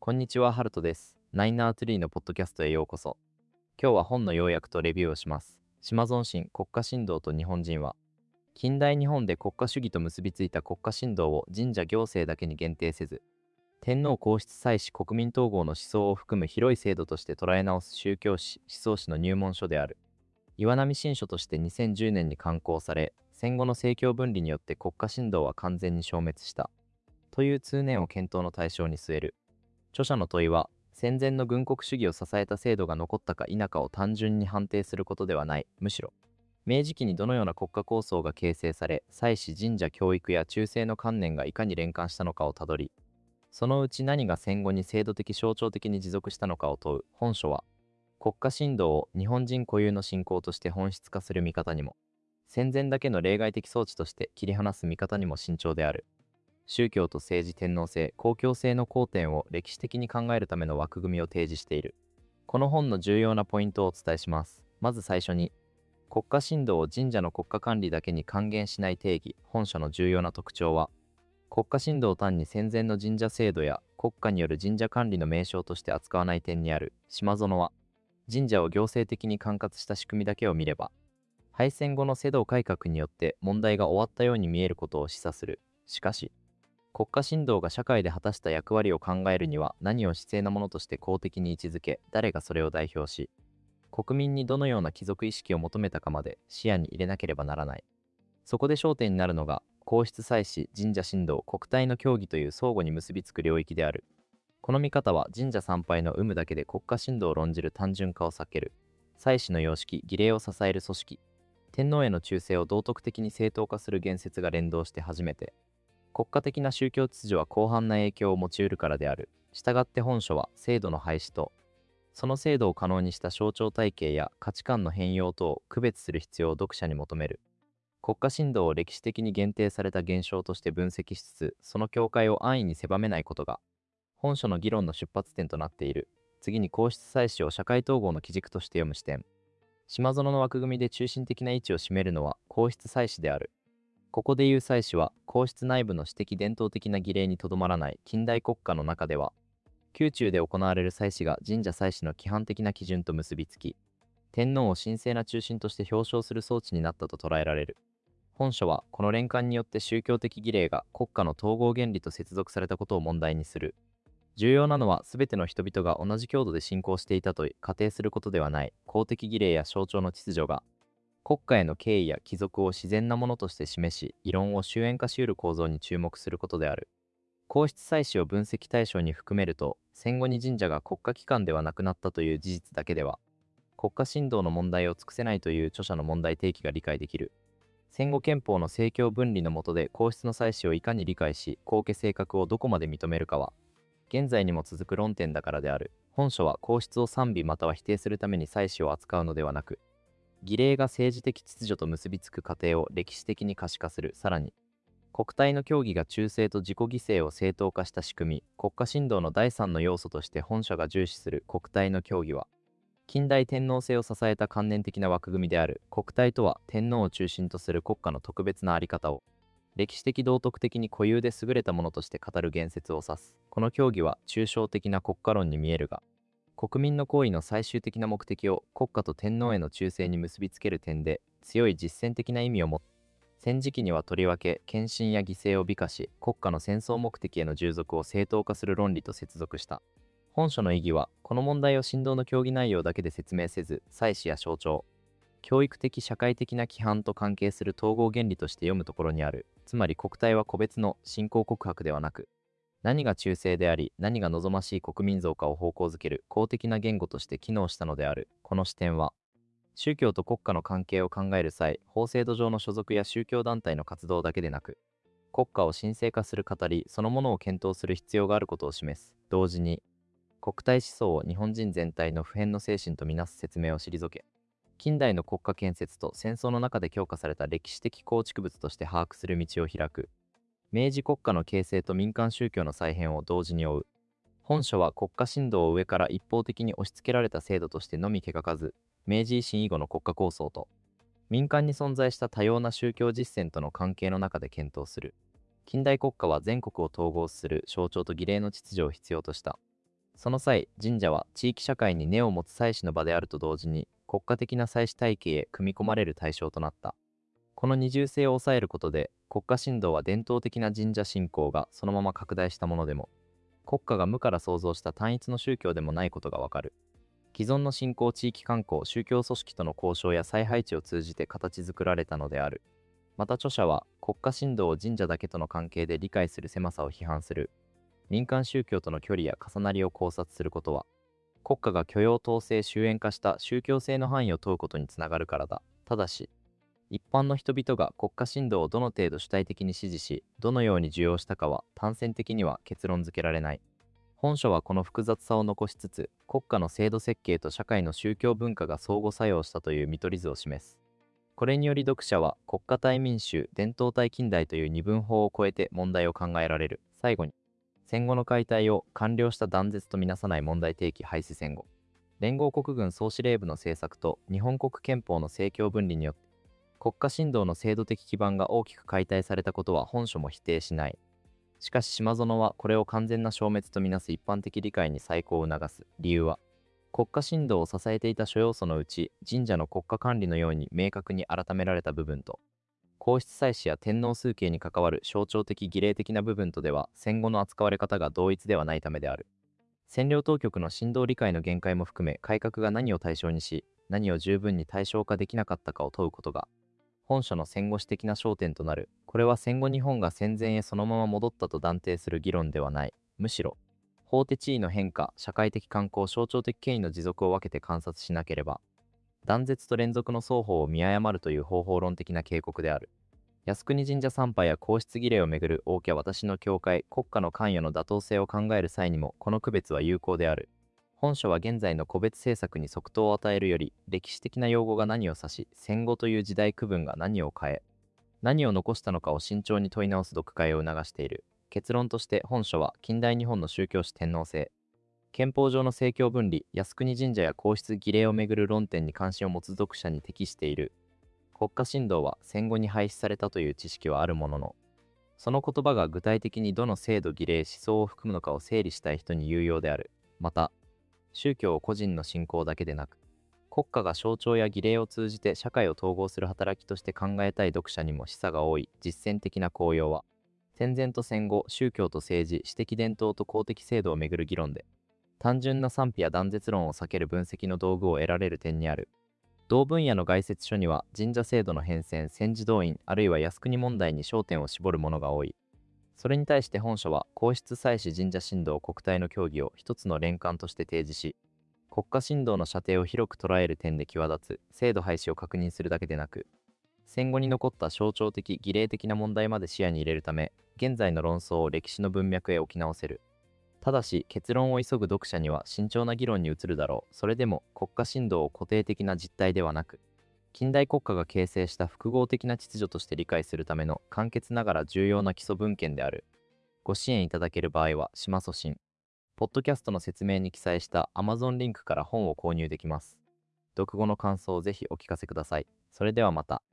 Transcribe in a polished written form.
こんにちは、ハルトです。ナイナートゥリーのポッドキャストへようこそ。今日は本の要約とレビューをします。島存心国家神道と日本人は、近代日本で国家主義と結びついた国家神道を神社行政だけに限定せず、天皇皇室祭祀国民統合の思想を含む広い制度として捉え直す宗教史、思想史の入門書である。岩波新書として2010年に刊行され、戦後の政教分離によって国家神道は完全に消滅した。という通念を検討の対象に据える。著者の問いは、戦前の軍国主義を支えた制度が残ったか否かを単純に判定することではない。むしろ、明治期にどのような国家構想が形成され、祭祀神社教育や忠誠の観念がいかに連関したのかをたどり、そのうち何が戦後に制度的象徴的に持続したのかを問う。本書は、国家神道を日本人固有の信仰として本質化する見方にも、戦前だけの例外的装置として切り離す見方にも慎重である。宗教と政治天皇制、公共性の交点を歴史的に考えるための枠組みを提示している。この本の重要なポイントをお伝えします。まず最初に、国家神道を神社の国家管理だけに還元しない定義。本書の重要な特徴は、国家神道を単に戦前の神社制度や国家による神社管理の名称として扱わない点にある。島園は、神社を行政的に管轄した仕組みだけを見れば、敗戦後の制度改革によって問題が終わったように見えることを示唆する。しかし、国家神道が社会で果たした役割を考えるには何を姿勢なものとして公的に位置づけ、誰がそれを代表し、国民にどのような帰属意識を求めたかまで視野に入れなければならない。そこで焦点になるのが、皇室祭祀、神社神道、国体の教義という相互に結びつく領域である。この見方は神社参拝の有無だけで国家神道を論じる単純化を避ける。祭祀の様式、儀礼を支える組織、天皇への忠誠を道徳的に正当化する言説が連動して初めて、国家的な宗教秩序は広範な影響を持ち得るからである。したがって本書は制度の廃止と、その制度を可能にした象徴体系や価値観の変容とを区別する必要を読者に求める。国家神道を歴史的に限定された現象として分析しつつ、その境界を安易に狭めないことが、本書の議論の出発点となっている。次に皇室祭祀を社会統合の基軸として読む視点。島園の枠組みで中心的な位置を占めるのは皇室祭祀である。ここでいう祭祀は皇室内部の私的伝統的な儀礼にとどまらない近代国家の中では、宮中で行われる祭祀が神社祭祀の規範的な基準と結びつき、天皇を神聖な中心として表彰する装置になったと捉えられる。本書はこの連関によって宗教的儀礼が国家の統合原理と接続されたことを問題にする。重要なのは全ての人々が同じ強度で信仰していたと仮定することではない。公的儀礼や象徴の秩序が国家への敬意や帰属を自然なものとして示し、異論を終焉化し得る構造に注目することである。皇室祭祀を分析対象に含めると、戦後に神社が国家機関ではなくなったという事実だけでは、国家神道の問題を尽くせないという著者の問題提起が理解できる。戦後憲法の政教分離の下で皇室の祭祀をいかに理解し、公家正確をどこまで認めるかは、現在にも続く論点だからである。本書は皇室を賛美または否定するために祭祀を扱うのではなく、儀礼が政治的秩序と結びつく過程を歴史的に可視化する。さらに、国体の教義が忠誠と自己犠牲を正当化した仕組み、国家神道の第三の要素として本書が重視する国体の教義は、近代天皇制を支えた観念的な枠組みである。国体とは天皇を中心とする国家の特別なあり方を、歴史的道徳的に固有で優れたものとして語る言説を指す。この教義は抽象的な国家論に見えるが、国民の行為の最終的な目的を国家と天皇への忠誠に結びつける点で強い実践的な意味を持つ。戦時期にはとりわけ献身や犠牲を美化し、国家の戦争目的への従属を正当化する論理と接続した。本書の意義は、この問題を神道の教義内容だけで説明せず、祭祀や象徴、教育的社会的な規範と関係する統合原理として読むところにある。つまり国体は個別の信仰告白ではなく、何が忠誠であり、何が望ましい国民像かを方向づける公的な言語として機能したのである。この視点は、宗教と国家の関係を考える際、法制度上の所属や宗教団体の活動だけでなく、国家を神聖化する語りそのものを検討する必要があることを示す。同時に、国体思想を日本人全体の普遍の精神とみなす説明を退け、近代の国家建設と戦争の中で強化された歴史的構築物として把握する道を開く。明治国家の形成と民間宗教の再編を同時に追う。本書は国家神道を上から一方的に押し付けられた制度としてのみ描かず、明治維新以後の国家構想と、民間に存在した多様な宗教実践との関係の中で検討する。近代国家は全国を統合する象徴と儀礼の秩序を必要とした。 その際、神社は地域社会に根を持つ祭祀の場であると同時に、国家的な祭祀体系へ組み込まれる対象となった。この二重性を抑えることで、国家神道は伝統的な神社信仰がそのまま拡大したものでも、国家が無から創造した単一の宗教でもないことがわかる。既存の信仰地域観光宗教組織との交渉や再配置を通じて形作られたのである。また著者は国家神道を神社だけとの関係で理解する狭さを批判する。民間宗教との距離や重なりを考察することは、国家が許容統制終焉化した宗教性の範囲を問うことにつながるからだ。ただし、一般の人々が国家神道をどの程度主体的に支持し、どのように受容したかは単線的には結論付けられない。本書はこの複雑さを残しつつ、国家の制度設計と社会の宗教文化が相互作用したという見取り図を示す。これにより読者は国家対民衆、伝統対近代という二分法を超えて問題を考えられる。最後に、戦後の解体を完了した断絶とみなさない問題提起廃止戦後。連合国軍総司令部の政策と日本国憲法の政教分離によって、国家神道の制度的基盤が大きく解体されたことは本書も否定しない。しかし島園はこれを完全な消滅とみなす一般的理解に再考を促す。理由は、国家神道を支えていた諸要素のうち、神社の国家管理のように明確に改められた部分と、皇室祭祀や天皇崇敬に関わる象徴的儀礼的な部分とでは戦後の扱われ方が同一ではないためである。占領当局の神道理解の限界も含め、改革が何を対象にし、何を十分に対象化できなかったかを問うことが、本書の戦後史的な焦点となる。これは戦後日本が戦前へそのまま戻ったと断定する議論ではない。むしろ、法的地位の変化、社会的慣行、象徴的権威の持続を分けて観察しなければ、断絶と連続の双方を見誤るという方法論的な警告である。靖国神社参拝や皇室儀礼をめぐる王家私の教会、国家の関与の妥当性を考える際にも、この区別は有効である。本書は現在の個別政策に即答を与えるより、歴史的な用語が何を指し、戦後という時代区分が何を変え、何を残したのかを慎重に問い直す読解を促している。結論として本書は近代日本の宗教史天皇制、憲法上の政教分離、靖国神社や皇室儀礼をめぐる論点に関心を持つ読者に適している。国家神道は戦後に廃止されたという知識はあるものの、その言葉が具体的にどの制度儀礼思想を含むのかを整理したい人に有用である。また、宗教を個人の信仰だけでなく、国家が象徴や儀礼を通じて社会を統合する働きとして考えたい読者にも示唆が多い。実践的な効用は、戦前と戦後、宗教と政治、私的伝統と公的制度をめぐる議論で、単純な賛否や断絶論を避ける分析の道具を得られる点にある。同分野の概説書には、神社制度の変遷、戦時動員、あるいは靖国問題に焦点を絞るものが多い。それに対して本書は、皇室祭祀神社神道国体の教義を一つの連環として提示し、国家神道の射程を広く捉える点で際立つ制度廃止を確認するだけでなく、戦後に残った象徴的儀礼的な問題まで視野に入れるため、現在の論争を歴史の文脈へ置き直せる。ただし結論を急ぐ読者には慎重な議論に移るだろう。それでも国家神道を固定的な実態ではなく、近代国家が形成した複合的な秩序として理解するための簡潔ながら重要な基礎文献である。ご支援いただける場合は島祖信ポッドキャストの説明に記載した Amazon リンクから本を購入できます。読後の感想をぜひお聞かせください。それではまた。